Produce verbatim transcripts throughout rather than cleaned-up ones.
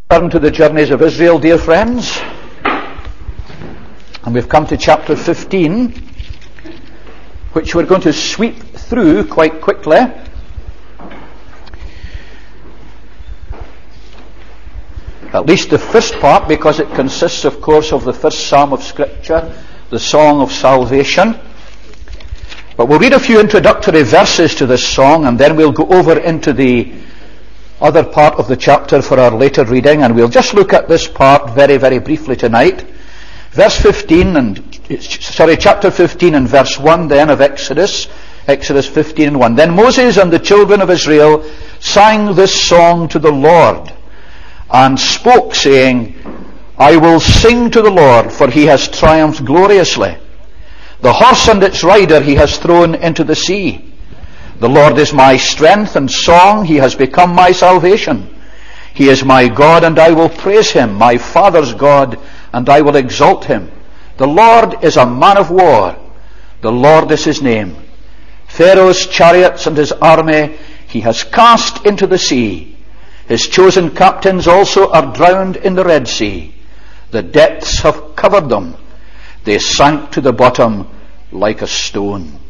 Turn to the journeys of Israel, dear friends, and we've come to chapter fifteen, which we're going to sweep through quite quickly. At least the first part, because it consists, of course, of the first psalm of Scripture, the Song of Salvation. But we'll read a few introductory verses to this song, and then we'll go over into the other part of the chapter for our later reading, and we'll just look at this part very, very briefly tonight. Verse fifteen, and sorry, chapter fifteen and verse one then of Exodus, Exodus fifteen and one. Then Moses and the children of Israel sang this song to the Lord, and spoke, saying, I will sing to the Lord, for he has triumphed gloriously. The horse and its rider he has thrown into the sea. The Lord is my strength and song, he has become my salvation. He is my God, and I will praise him, my Father's God, and I will exalt him. The Lord is a man of war, the Lord is his name. Pharaoh's chariots and his army he has cast into the sea. His chosen captains also are drowned in the Red Sea. The depths have covered them. They sank to the bottom like a stone.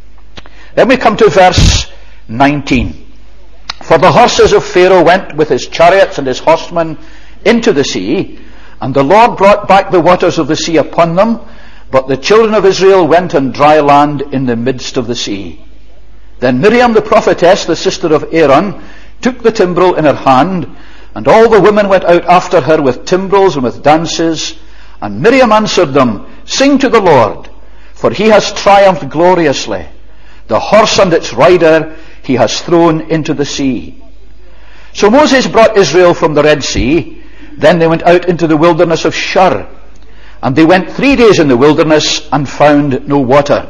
Then we come to verse nineteen. For the horses of Pharaoh went with his chariots and his horsemen into the sea, and the Lord brought back the waters of the sea upon them, but the children of Israel went on dry land in the midst of the sea. Then Miriam the prophetess, the sister of Aaron, took the timbrel in her hand, and all the women went out after her with timbrels and with dances. And Miriam answered them, Sing to the Lord, for he has triumphed gloriously. The horse and its rider he has thrown into the sea. So Moses brought Israel from the Red Sea. Then they went out into the wilderness of Shur. And they went three days in the wilderness and found no water.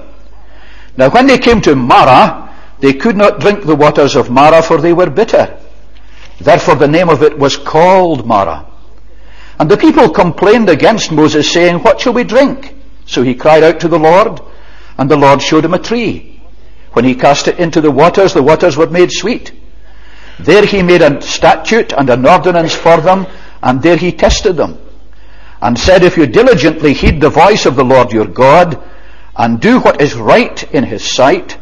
Now when they came to Marah, they could not drink the waters of Marah, for they were bitter. Therefore the name of it was called Marah. And the people complained against Moses, saying, What shall we drink? So he cried out to the Lord, and the Lord showed him a tree. When he cast it into the waters, the waters were made sweet. There he made a statute and an ordinance for them, and there he tested them, and said, If you diligently heed the voice of the Lord your God, and do what is right in his sight,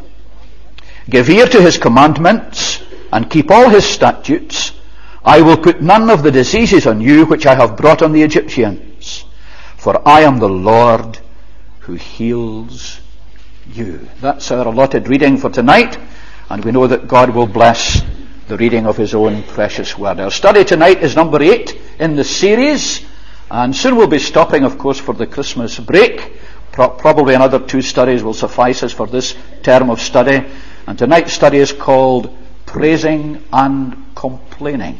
give ear to his commandments, and keep all his statutes, I will put none of the diseases on you which I have brought on the Egyptians, for I am the Lord who heals you. That's our allotted reading for tonight, and we know that God will bless the reading of his own precious word. Our study tonight is number eight in the series, and soon we'll be stopping, of course, for the Christmas break. Pro- probably another two studies will suffice us for this term of study, and tonight's study is called Praising and Complaining,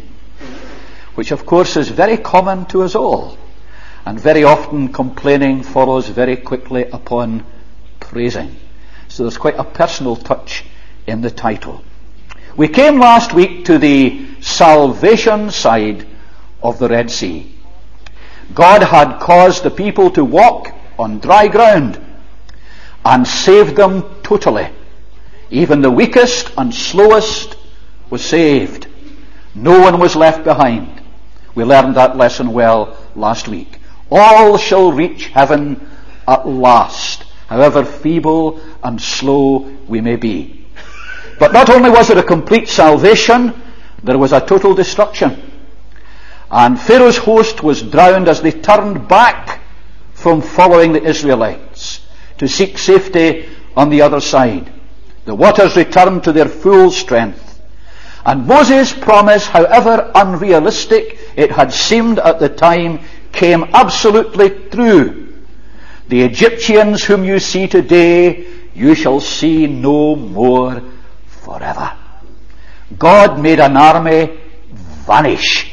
which of course is very common to us all, and very often complaining follows very quickly upon praising. So there's quite a personal touch in the title. We came last week to the salvation side of the Red Sea. God had caused the people to walk on dry ground and saved them totally. Even the weakest and slowest was saved. No one was left behind. We learned that lesson well last week. All shall reach heaven at last, however feeble and slow we may be. But not only was there a complete salvation, there was a total destruction. And Pharaoh's host was drowned as they turned back from following the Israelites to seek safety on the other side. The waters returned to their full strength. And Moses' promise, however unrealistic it had seemed at the time, came absolutely true. The Egyptians whom you see today, you shall see no more forever. God made an army vanish.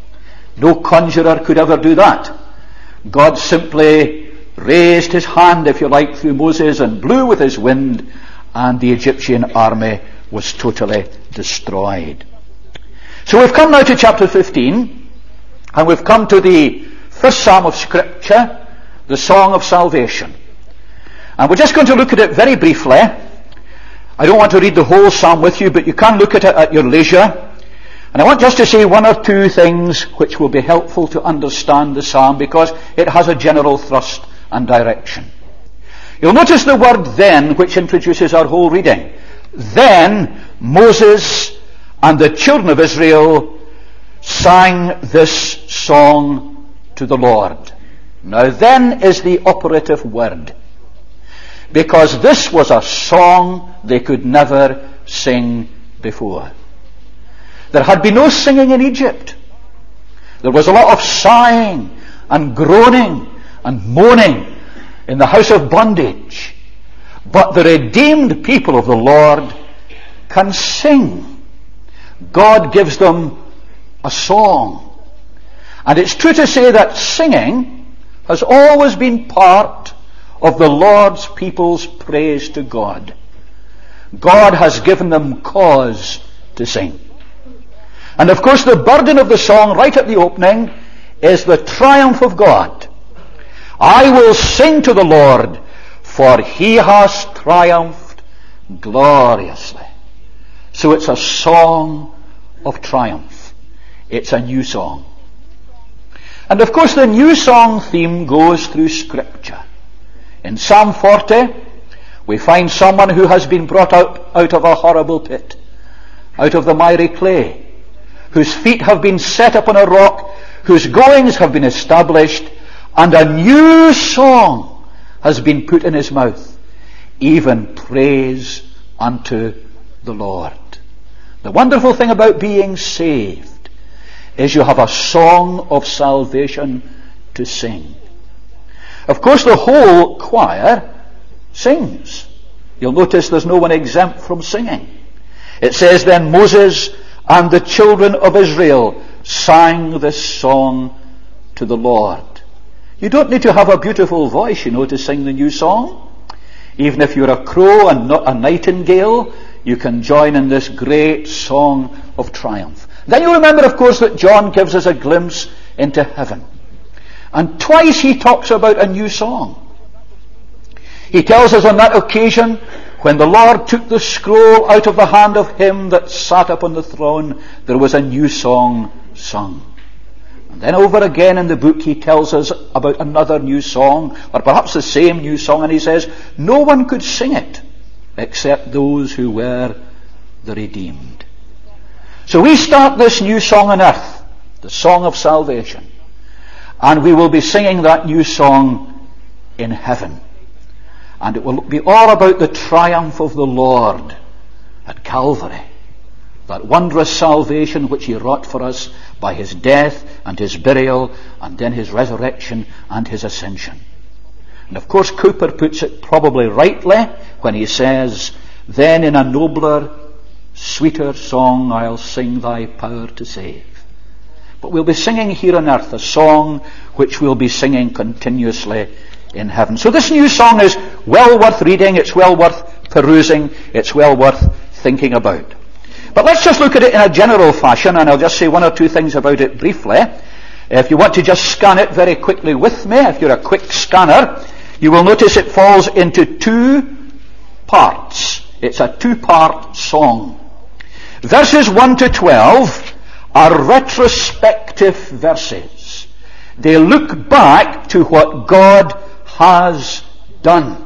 No conjurer could ever do that. God simply raised his hand, if you like, through Moses and blew with his wind, and the Egyptian army was totally destroyed. So we've come now to chapter fifteen, and we've come to the first psalm of Scripture, the Song of Salvation. And we're just going to look at it very briefly. I don't want to read the whole psalm with you, but you can look at it at your leisure. And I want just to say one or two things which will be helpful to understand the psalm, because it has a general thrust and direction. You'll notice the word then, which introduces our whole reading. Then Moses and the children of Israel sang this song to the Lord. Now then is the operative word, because this was a song they could never sing before. There had been no singing in Egypt. There was a lot of sighing and groaning and moaning in the house of bondage. But the redeemed people of the Lord can sing. God gives them a song. And it's true to say that singing has always been part of the Lord's people's praise to God. God has given them cause to sing. And of course the burden of the song right at the opening is the triumph of God. I will sing to the Lord, for he has triumphed gloriously. So it's a song of triumph. It's a new song. And of course the new song theme goes through Scripture. In Psalm forty, we find someone who has been brought out, out of a horrible pit, out of the miry clay, whose feet have been set upon a rock, whose goings have been established, and a new song has been put in his mouth, even praise unto the Lord. The wonderful thing about being saved is you have a song of salvation to sing. Of course, the whole choir sings. You'll notice there's no one exempt from singing. It says, then Moses and the children of Israel sang this song to the Lord. You don't need to have a beautiful voice, you know, to sing the new song. Even if you're a crow and not a nightingale, you can join in this great song of triumph. Then you remember, of course, that John gives us a glimpse into heaven. And twice he talks about a new song. He tells us on that occasion, when the Lord took the scroll out of the hand of him that sat upon the throne, there was a new song sung. And then over again in the book he tells us about another new song, or perhaps the same new song, and he says, no one could sing it except those who were the redeemed. So we start this new song on earth, the song of salvation, and we will be singing that new song in heaven. And it will be all about the triumph of the Lord at Calvary. That wondrous salvation which he wrought for us by his death and his burial and then his resurrection and his ascension. And of course Cowper puts it probably rightly when he says, then in a nobler, sweeter song I'll sing thy power to save. But we'll be singing here on earth a song which we'll be singing continuously in heaven. So this new song is well worth reading, it's well worth perusing, it's well worth thinking about. But let's just look at it in a general fashion, and I'll just say one or two things about it briefly. If you want to just scan it very quickly with me, if you're a quick scanner, you will notice it falls into two parts. It's a two-part song. Verses one to twelve are retrospective verses. They look back to what God has done.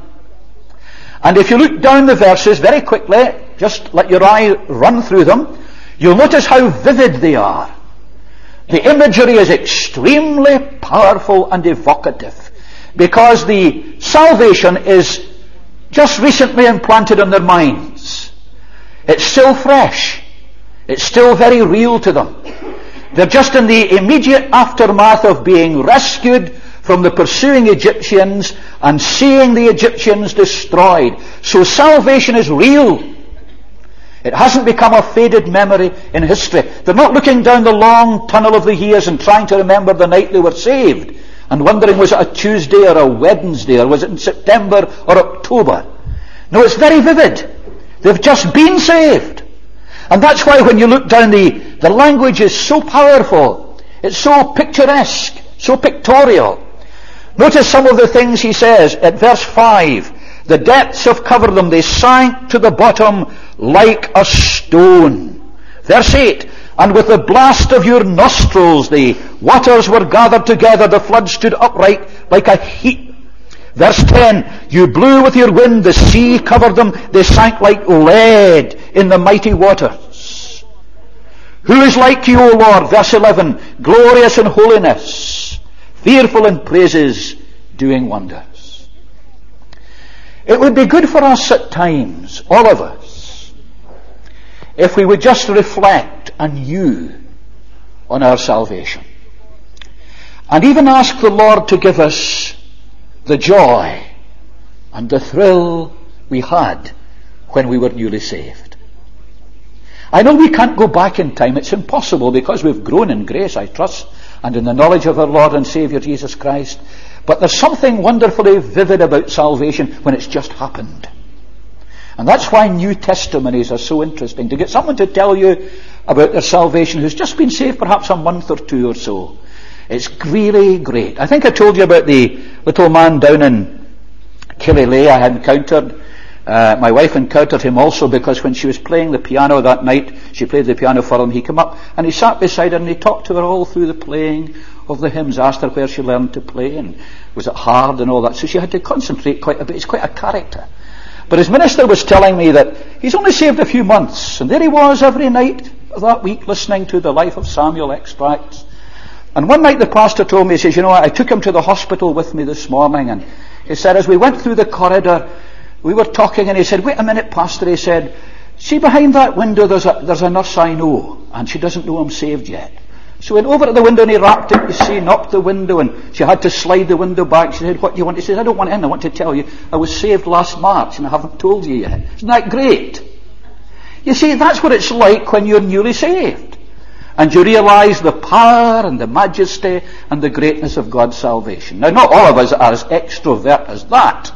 And if you look down the verses very quickly, just let your eye run through them, you'll notice how vivid they are. The imagery is extremely powerful and evocative, because the salvation is just recently implanted in their minds. It's still fresh. It's still very real to them. They're just in the immediate aftermath of being rescued from the pursuing Egyptians and seeing the Egyptians destroyed. So salvation is real. It hasn't become a faded memory in history. They're not looking down the long tunnel of the years and trying to remember the night they were saved and wondering, was it a Tuesday or a Wednesday, or was it in September or October? No, it's very vivid. They've just been saved. And that's why when you look down, the, the language is so powerful. It's so picturesque, so pictorial. Notice some of the things he says at verse five. The depths have covered them. They sank to the bottom like a stone. Verse eight. And with the blast of your nostrils the waters were gathered together, the flood stood upright like a heap. Verse ten, you blew with your wind, the sea covered them, they sank like lead in the mighty waters. Who is like you, O Lord? Verse eleven, glorious in holiness, fearful in praises, doing wonders. It would be good for us at times, all of us, if we would just reflect anew on our salvation. And even ask the Lord to give us the joy and the thrill we had when we were newly saved. I know we can't go back in time. It's impossible because we've grown in grace, I trust, and in the knowledge of our Lord and Saviour Jesus Christ. But there's something wonderfully vivid about salvation when it's just happened. And that's why new testimonies are so interesting. To get someone to tell you about their salvation who's just been saved perhaps a month or two or so. It's really great. I think I told you about the little man down in Killyleagh I had encountered. Uh, my wife encountered him also because when she was playing the piano that night, she played the piano for him, he came up and he sat beside her and he talked to her all through the playing of the hymns, asked her where she learned to play and was it hard and all that. So she had to concentrate quite a bit. It's quite a character. But his minister was telling me that he's only saved a few months, and there he was every night of that week listening to the Life of Samuel extracts. And one night the pastor told me, he says, you know, I took him to the hospital with me this morning, and he said, as we went through the corridor, we were talking, and he said, wait a minute, pastor, he said, see behind that window there's a, there's a nurse I know, and she doesn't know I'm saved yet. So he went over to the window and he rapped it, you see, knocked the window, and she had to slide the window back. She said, what do you want? He said, I don't want in, I want to tell you, I was saved last March, and I haven't told you yet. Isn't that great? You see, that's what it's like when you're newly saved. And you realise the power and the majesty and the greatness of God's salvation. Now, not all of us are as extrovert as that.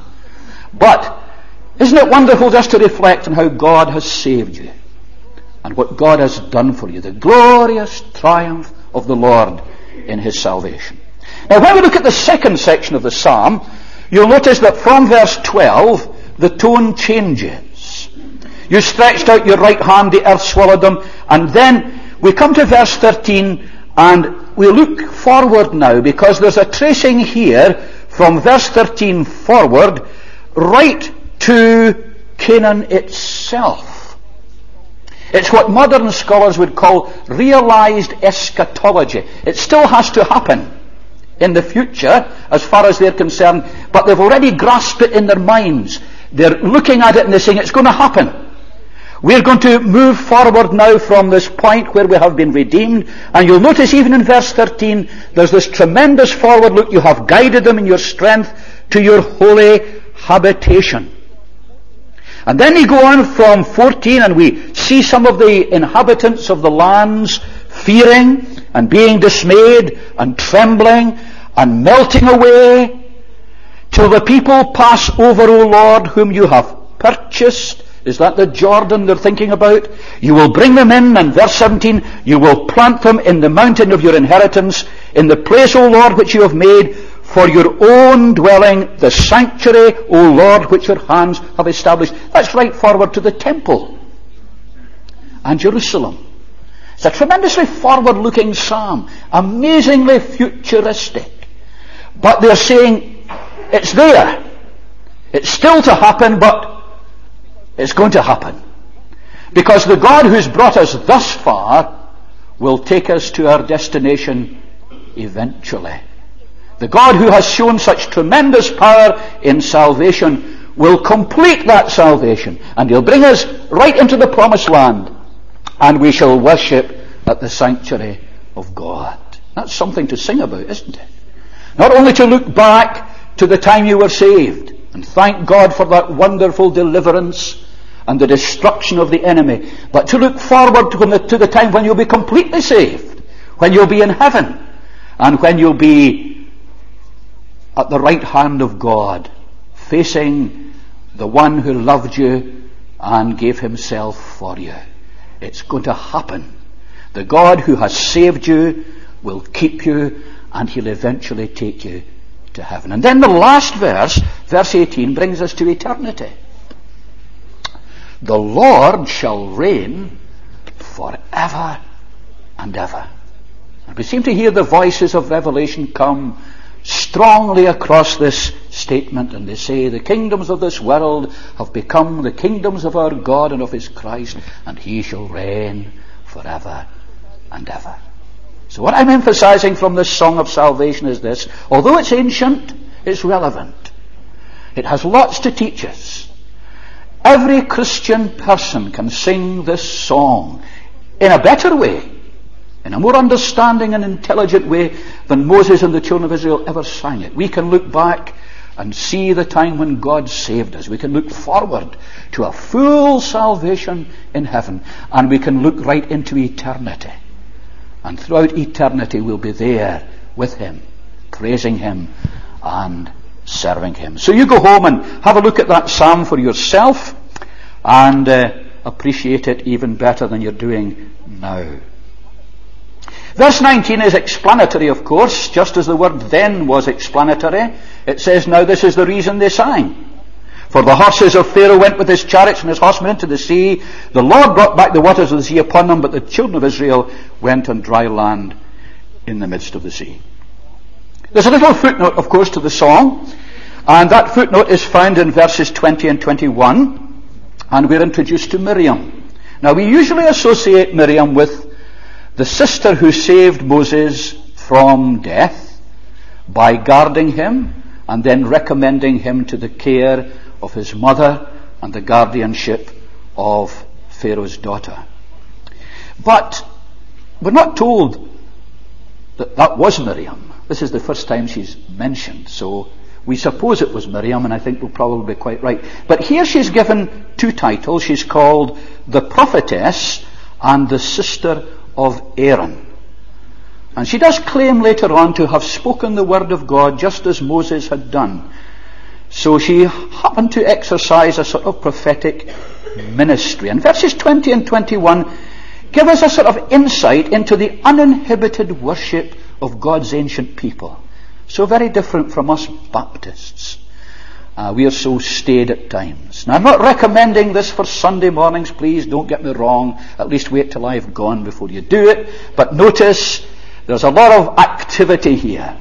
But isn't it wonderful just to reflect on how God has saved you and what God has done for you, the glorious triumph of the Lord in his salvation. Now, when we look at the second section of the psalm, you'll notice that from verse twelve, the tone changes. You stretched out your right hand, the earth swallowed them, and then we come to verse thirteen, and we look forward now, because there's a tracing here from verse thirteen forward, right to Canaan itself. It's what modern scholars would call realized eschatology. It still has to happen in the future, as far as they're concerned, but they've already grasped it in their minds. They're looking at it and they're saying it's going to happen. We're going to move forward now from this point where we have been redeemed, and you'll notice even in verse thirteen, there's this tremendous forward look. You have guided them in your strength to your holy habitation. And then you go on from fourteen, and we see some of the inhabitants of the lands fearing and being dismayed and trembling and melting away, till the people pass over, O Lord, whom you have purchased. Is that the Jordan they're thinking about? You will bring them in, and verse seventeen, you will plant them in the mountain of your inheritance, in the place, O Lord, which you have made for your own dwelling, the sanctuary, O Lord, which your hands have established. That's right forward to the temple and Jerusalem. It's a tremendously forward-looking psalm, amazingly futuristic. But they're saying, it's there. It's still to happen, but it's going to happen. Because the God who's brought us thus far will take us to our destination eventually. The God who has shown such tremendous power in salvation will complete that salvation, and he'll bring us right into the promised land, and we shall worship at the sanctuary of God. That's something to sing about, isn't it? Not only to look back to the time you were saved and thank God for that wonderful deliverance and the destruction of the enemy, but to look forward to the, to the time when you'll be completely saved, when you'll be in heaven, and when you'll be at the right hand of God, facing the one who loved you and gave himself for you. It's going to happen. The God who has saved you will keep you, and he'll eventually take you to heaven. And then the last verse, verse eighteen, brings us to eternity. The Lord shall reign forever and ever. And we seem to hear the voices of Revelation come strongly across this statement, and they say, the kingdoms of this world have become the kingdoms of our God and of his Christ, and he shall reign forever and ever. So what I'm emphasizing from this song of salvation is this: although it's ancient, it's relevant. It has lots to teach us. Every Christian person can sing this song in a better way, in a more understanding and intelligent way than Moses and the children of Israel ever sang it. We can look back and see the time when God saved us. We can look forward to a full salvation in heaven, and we can look right into eternity. And throughout eternity we'll be there with him, praising him and serving him. So you go home and have a look at that psalm for yourself, and uh, appreciate it even better than you're doing now. Verse nineteen is explanatory, of course, just as the word then was explanatory. It says, now this is the reason they sang. For the horses of Pharaoh went with his chariots and his horsemen into the sea. The Lord brought back the waters of the sea upon them, but the children of Israel went on dry land in the midst of the sea. There's a little footnote, of course, to the song, and that footnote is found in verses twenty and twenty-one, and we're introduced to Miriam. Now, we usually associate Miriam with the sister who saved Moses from death by guarding him and then recommending him to the care of his mother and the guardianship of Pharaoh's daughter. But we're not told that that was Miriam. This is the first time she's mentioned, so we suppose it was Miriam, and I think we'll probably be quite right. But here she's given two titles. She's called the prophetess and the sister of Aaron. And she does claim later on to have spoken the word of God just as Moses had done. So she happened to exercise a sort of prophetic ministry. And verses twenty and twenty-one give us a sort of insight into the uninhibited worship of God's ancient people. So very different from us Baptists. Uh, we are so staid at times. Now, I'm not recommending this for Sunday mornings, please don't get me wrong. At least wait till I've gone before you do it. But notice there's a lot of activity here.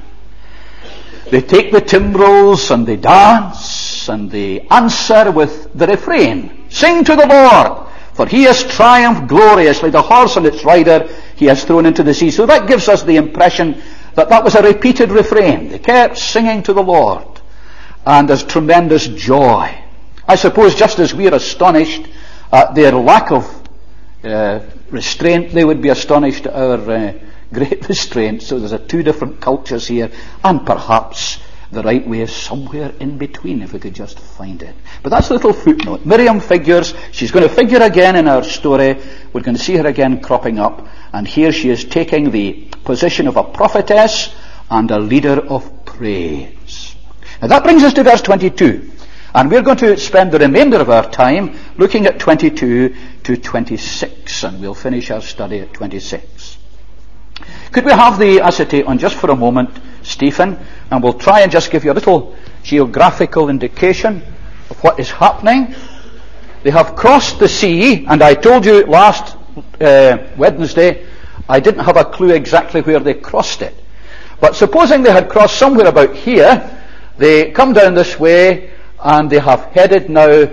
They take the timbrels and they dance and they answer with the refrain. Sing to the Lord, for he has triumphed gloriously. The horse and its rider he has thrown into the sea. So that gives us the impression that that was a repeated refrain. They kept singing to the Lord. And there's tremendous joy. I suppose just as we are astonished at their lack of uh, restraint, they would be astonished at our uh, great restraint. So there's a two different cultures here, and perhaps the right way is somewhere in between, if we could just find it. But that's a little footnote. Miriam figures. She's going to figure again in our story. We're going to see her again cropping up. And here she is taking the position of a prophetess and a leader of praise. Now that brings us to verse twenty-two. And we're going to spend the remainder of our time looking at twenty-two to twenty-six. And we'll finish our study at twenty-six. Could we have the acetate on just for a moment, Stephen? And we'll try and just give you a little geographical indication of what is happening. They have crossed the sea, and I told you last uh, Wednesday I didn't have a clue exactly where they crossed it. But supposing they had crossed somewhere about here, they come down this way, and they have headed now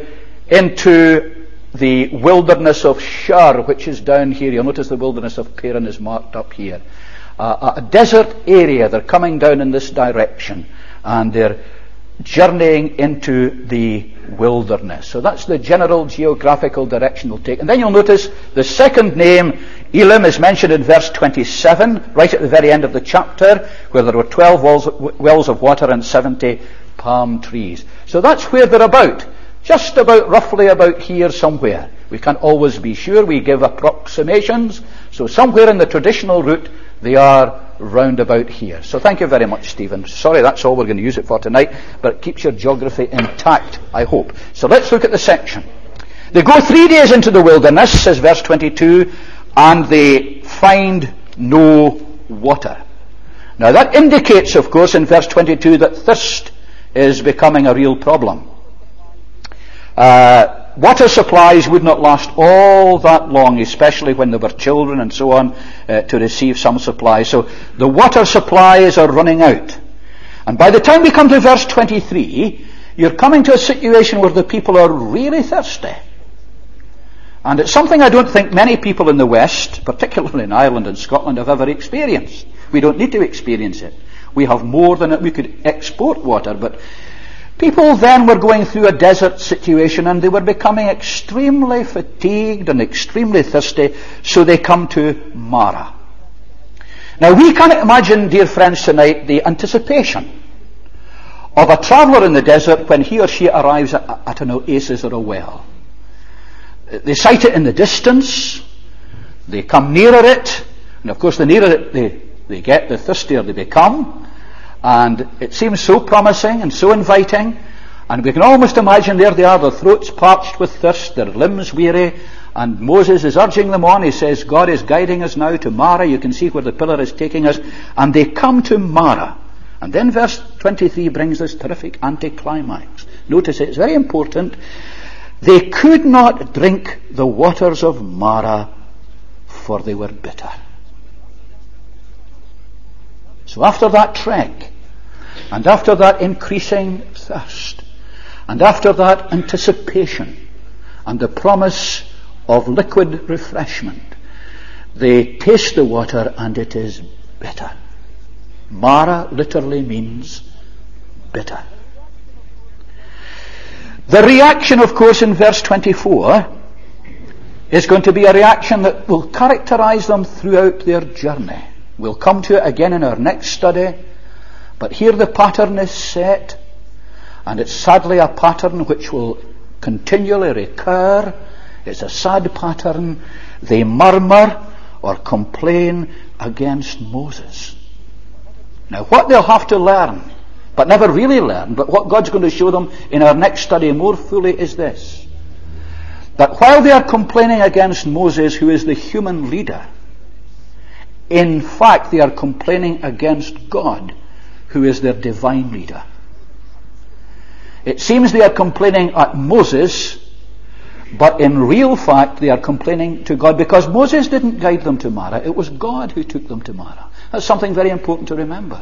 into the wilderness of Shur, which is down here. You'll notice the wilderness of Paran is marked up here. Uh, a desert area. They're coming down in this direction, and they're journeying into the wilderness. So that's the general geographical direction they'll take. And then you'll notice the second name, Elim, is mentioned in verse twenty-seven, right at the very end of the chapter, where there were twelve wells, wells of water and seventy palm trees. So that's where they're about. Just about, roughly about here somewhere. We can't always be sure. We give approximations. So somewhere in the traditional route, they are round about here. So thank you very much, Stephen. Sorry, that's all we're going to use it for tonight, but it keeps your geography intact, I hope. So let's look at the section. They go three days into the wilderness, says verse twenty-two, and they find no water. Now that indicates, of course, in verse twenty-two, that thirst is becoming a real problem. Uh, water supplies would not last all that long, especially when there were children and so on, uh, to receive some supply. So the water supplies are running out. And by the time we come to verse twenty-three, you're coming to a situation where the people are really thirsty. And it's something I don't think many people in the West, particularly in Ireland and Scotland, have ever experienced. We don't need to experience it. We have more than it. We could export water, but people then were going through a desert situation and they were becoming extremely fatigued and extremely thirsty, so they come to Marah. Now we can imagine, dear friends, tonight the anticipation of a traveller in the desert when he or she arrives at, at an oasis or a well. They sight it in the distance, they come nearer it, and of course the nearer it they, they get, the thirstier they become. And it seems so promising and so inviting, and we can almost imagine there they are, their throats parched with thirst, their limbs weary, and Moses is urging them on. He says, God is guiding us now to Marah. You can see where the pillar is taking us. And they come to Marah. And then verse twenty-three brings this terrific anticlimax. Notice it, it's very important. They could not drink the waters of Marah, for they were bitter. So after that trek, and after that increasing thirst, and after that anticipation, and the promise of liquid refreshment, they taste the water and it is bitter. Marah literally means bitter. The reaction, of course, in verse twenty-four is going to be a reaction that will characterize them throughout their journey. We'll come to it again in our next study, but here the pattern is set, and it's sadly a pattern which will continually recur. It's a sad pattern. They murmur or complain against Moses. Now what they'll have to learn, but never really learn, but what God's going to show them in our next study more fully is this: that while they are complaining against Moses, who is the human leader, in fact they are complaining against God, who is their divine leader. It seems they are complaining at Moses, but in real fact they are complaining to God, because Moses didn't guide them to Marah. It was God who took them to Marah. That's something very important to remember.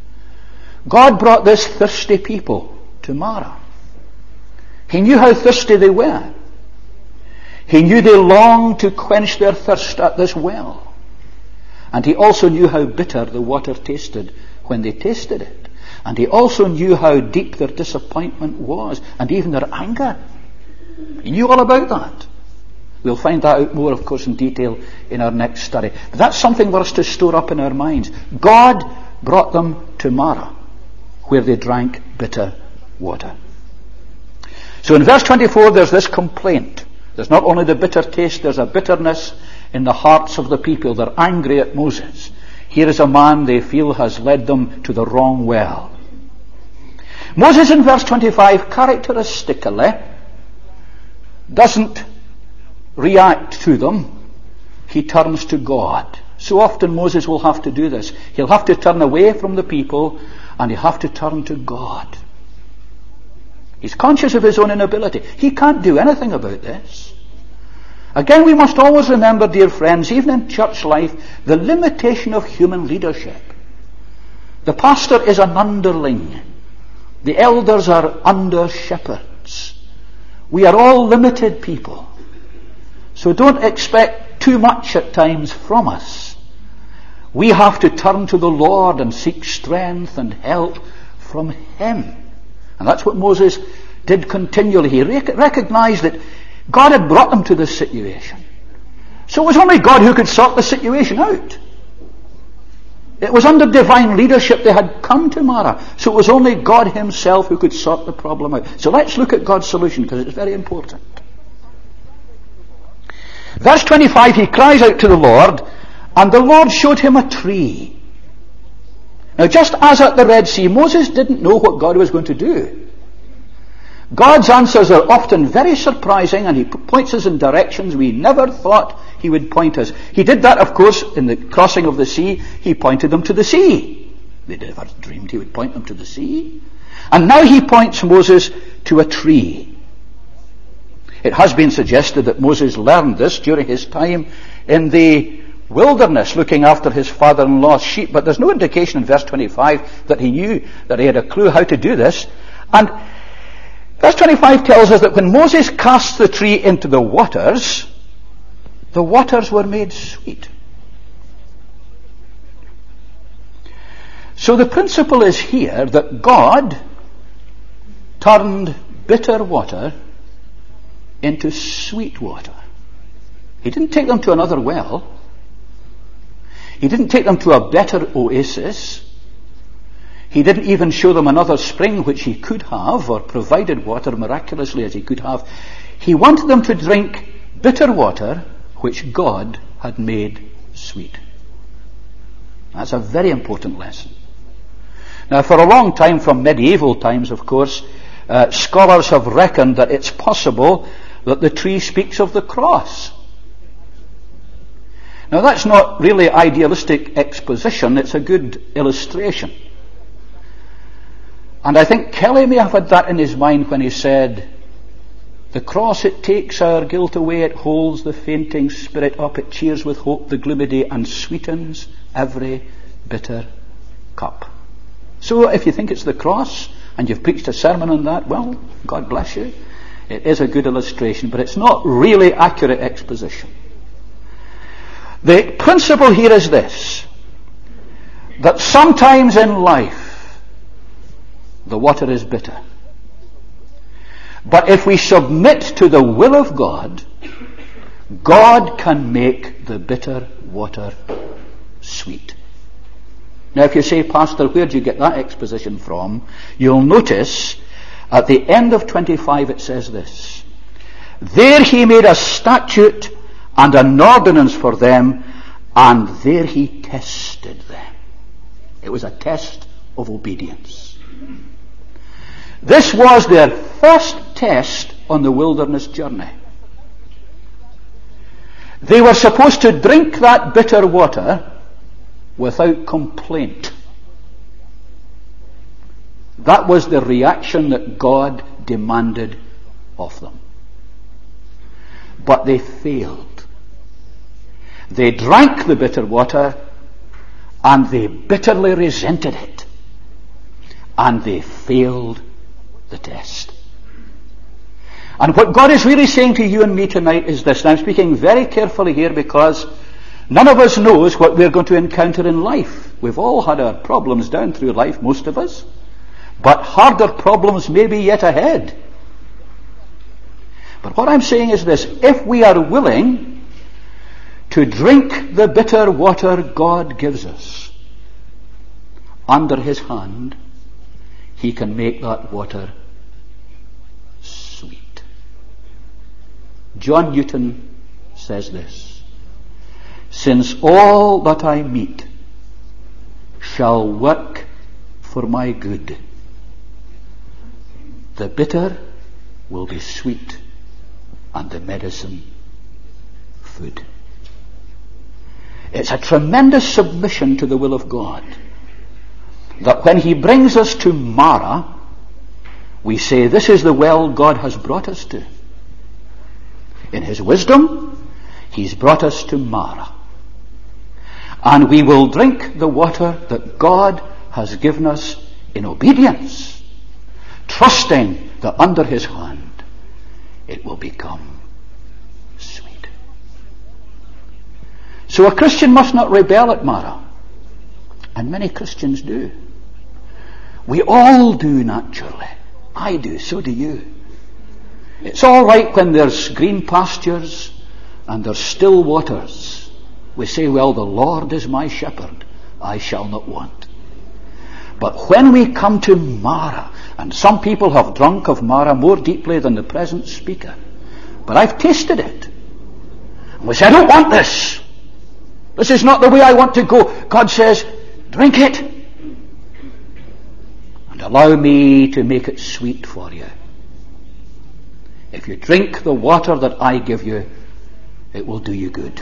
God brought this thirsty people to Marah. He knew how thirsty they were. He knew they longed to quench their thirst at this well. And he also knew how bitter the water tasted when they tasted it. And he also knew how deep their disappointment was, and even their anger. He knew all about that. We'll find that out more, of course, in detail in our next study. But that's something for us to store up in our minds. God brought them to Marah, where they drank bitter water. So in verse twenty-four, there's this complaint. There's not only the bitter taste, there's a bitterness in the hearts of the people. They're angry at Moses. Here is a man they feel has led them to the wrong well. Moses in verse twenty-five characteristically doesn't react to them. He turns to God. So often Moses will have to do this. He'll have to turn away from the people and he'll have to turn to God. He's conscious of his own inability. He can't do anything about this. Again, we must always remember, dear friends, even in church life, the limitation of human leadership. The pastor is an underling. The elders are under shepherds. We are all limited people. So don't expect too much at times from us. We have to turn to the Lord and seek strength and help from Him. And that's what Moses did continually. He rec- recognized that God had brought them to this situation. So it was only God who could sort the situation out. It was under divine leadership they had come to Marah. So it was only God Himself who could sort the problem out. So let's look at God's solution, because it's very important. Verse twenty-five, he cries out to the Lord, and the Lord showed him a tree. Now, just as at the Red Sea, Moses didn't know what God was going to do. God's answers are often very surprising, and He points us in directions we never thought He would point us. He did that, of course, in the crossing of the sea. He pointed them to the sea. They never dreamed He would point them to the sea. And now He points Moses to a tree. It has been suggested that Moses learned this during his time in the wilderness, looking after his father-in-law's sheep, but there's no indication in verse twenty-five that he knew, that he had a clue how to do this. And verse twenty-five tells us that when Moses cast the tree into the waters, the waters were made sweet. So the principle is here that God turned bitter water into sweet water. He didn't take them to another well. He didn't take them to a better oasis. He didn't even show them another spring which he could have, or provided water miraculously as he could have. He wanted them to drink bitter water which God had made sweet. That's a very important lesson. Now, for a long time, from medieval times, of course, uh, scholars have reckoned that it's possible that the tree speaks of the cross. Now, that's not really idealistic exposition, it's a good illustration. And I think Kelly may have had that in his mind when he said, the cross, it takes our guilt away, it holds the fainting spirit up, it cheers with hope the gloomy day, and sweetens every bitter cup. So if you think it's the cross, and you've preached a sermon on that, well, God bless you. It is a good illustration, but it's not really accurate exposition. The principle here is this, that sometimes in life, the water is bitter. But if we submit to the will of God, God can make the bitter water sweet. Now, if you say, Pastor, where do you get that exposition from? You'll notice at the end of twenty-five it says this, there he made a statute and an ordinance for them, and there he tested them. It was a test of obedience. This was their first test on the wilderness journey. They were supposed to drink that bitter water without complaint. That was the reaction that God demanded of them. But they failed. They drank the bitter water and they bitterly resented it. And they failed the test. And what God is really saying to you and me tonight is this, and I'm speaking very carefully here because none of us knows what we're going to encounter in life. We've all had our problems down through life, most of us. But harder problems may be yet ahead. But what I'm saying is this, if we are willing to drink the bitter water God gives us under his hand, he can make that water sweet. John Newton says this, since all that I meet shall work for my good, the bitter will be sweet and the medicine food. It's a tremendous submission to the will of God that when he brings us to Marah, we say, this is the well God has brought us to. In his wisdom, he's brought us to Marah. And we will drink the water that God has given us in obedience, trusting that under his hand it will become sweet. So a Christian must not rebel at Marah. And many Christians do. We all do naturally. I do, so do you. It's all right when there's green pastures and there's still waters. We say, well, the Lord is my shepherd, I shall not want. But when we come to Marah, and some people have drunk of Marah more deeply than the present speaker, but I've tasted it. And we say, I don't want this. This is not the way I want to go. God says, drink it. And allow me to make it sweet for you. If you drink the water that I give you, it will do you good.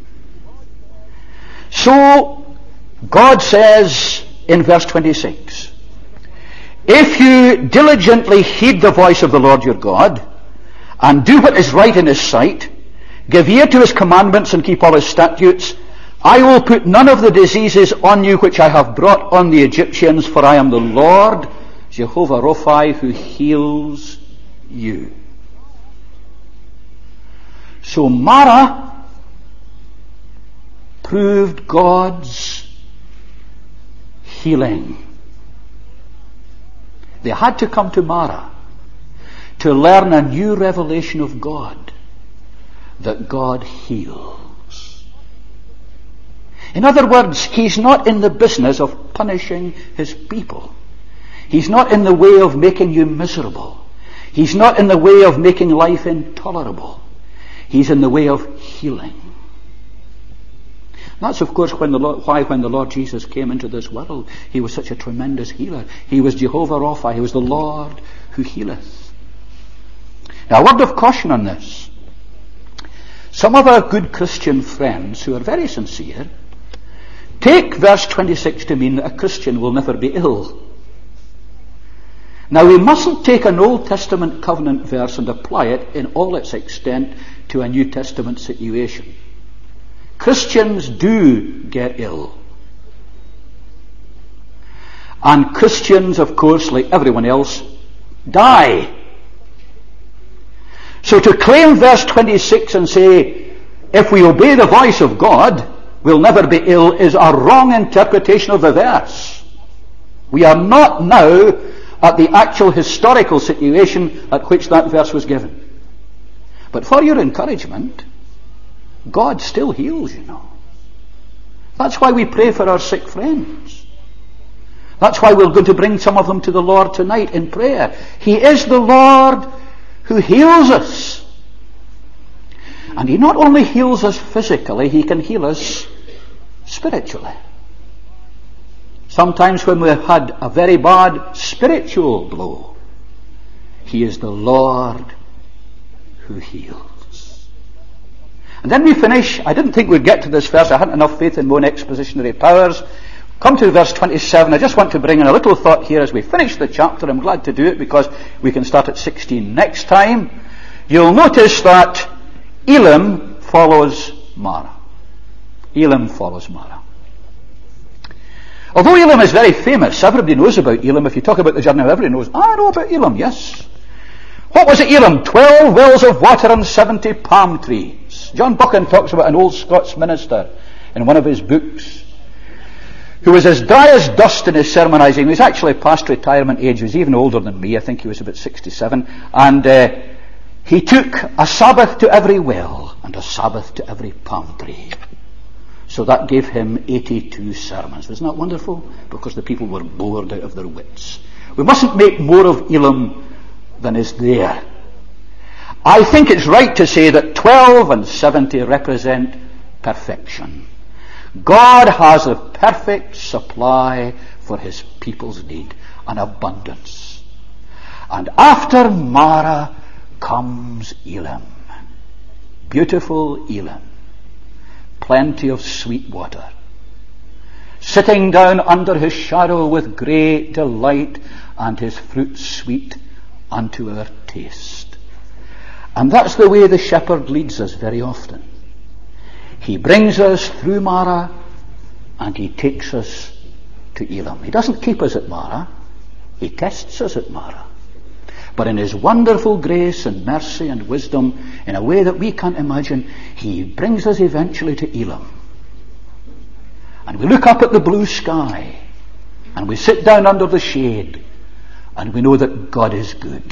So, God says in verse twenty-six, if you diligently heed the voice of the Lord your God, and do what is right in his sight, give ear to his commandments and keep all his statutes, I will put none of the diseases on you which I have brought on the Egyptians, for I am the Lord, Jehovah Rophi, who heals you. So Marah proved God's healing. They had to come to Marah to learn a new revelation of God, that God heals. In other words, he's not in the business of punishing his people. He's not in the way of making you miserable. He's not in the way of making life intolerable. He's in the way of healing. That's, of course, when the Lord, why when the Lord Jesus came into this world, he was such a tremendous healer. He was Jehovah Rophi. He was the Lord who healeth. Now, a word of caution on this. Some of our good Christian friends, who are very sincere, take verse twenty-six to mean that a Christian will never be ill. Now, we mustn't take an Old Testament covenant verse and apply it in all its extent to a New Testament situation. Christians do get ill. And Christians, of course, like everyone else, die. So to claim verse twenty-six and say, if we obey the voice of God, we'll never be ill, is a wrong interpretation of the verse. We are not now at the actual historical situation at which that verse was given. But for your encouragement, God still heals, you know. That's why we pray for our sick friends. That's why we're going to bring some of them to the Lord tonight in prayer. He is the Lord who heals us. And he not only heals us physically, he can heal us spiritually. Sometimes when we've had a very bad spiritual blow, he is the Lord who heals. And then we finish. I didn't think we'd get to this verse. I hadn't enough faith in my own expositionary powers. Come to verse twenty-seven. I just want to bring in a little thought here as we finish the chapter. I'm glad to do it because we can start at sixteen next time. You'll notice that Elim follows Marah. Elim follows Marah. Although Elim is very famous, everybody knows about Elim. If you talk about the journey, everybody knows. I know about Elim, yes. What was it, Elim? Twelve wells of water and seventy palm trees. John Buchan talks about an old Scots minister in one of his books who was as dry as dust in his sermonizing. He was actually past retirement age. He was even older than me. I think he was about sixty-seven. And uh, he took a Sabbath to every well and a Sabbath to every palm tree. So that gave him eighty-two sermons. Wasn't that wonderful? Because the people were bored out of their wits. We mustn't make more of Elim than is there. I think it's right to say that twelve and seventy represent perfection. God has a perfect supply for his people's need, an abundance. And after Marah comes Elim. Beautiful Elim. Plenty of sweet water. Sitting down under his shadow with great delight, and his fruit sweet unto our taste. And that's the way the shepherd leads us very often. He brings us through Marah and he takes us to Elim. He doesn't keep us at Marah. He tests us at Marah. But in his wonderful grace and mercy and wisdom, in a way that we can't imagine, he brings us eventually to Elim. And we look up at the blue sky and we sit down under the shade and we know that God is good.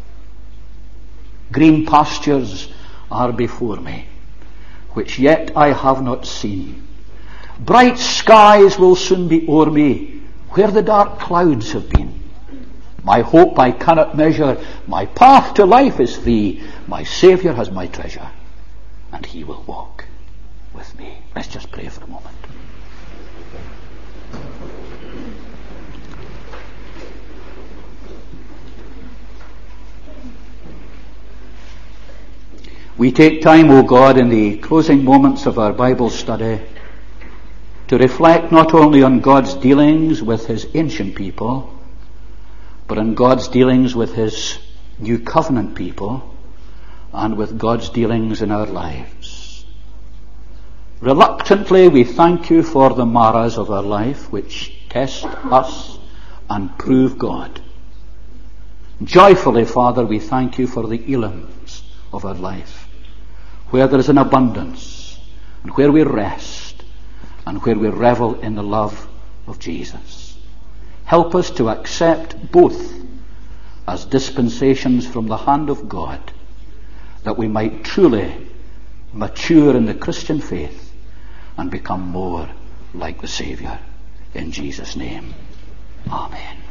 Green pastures are before me, which yet I have not seen. Bright skies will soon be o'er me, where the dark clouds have been. My hope I cannot measure, my path to life is free, my Saviour has my treasure, and he will walk with me. Let's just pray for a moment. We take time, O God, in the closing moments of our Bible study to reflect not only on God's dealings with his ancient people, but on God's dealings with his new covenant people, and with God's dealings in our lives. Reluctantly, we thank you for the maras of our life, which test us and prove God. Joyfully, Father, we thank you for the elims of our life, where there is an abundance, and where we rest, and where we revel in the love of Jesus. Help us to accept both as dispensations from the hand of God, that we might truly mature in the Christian faith and become more like the Saviour. In Jesus' name, amen.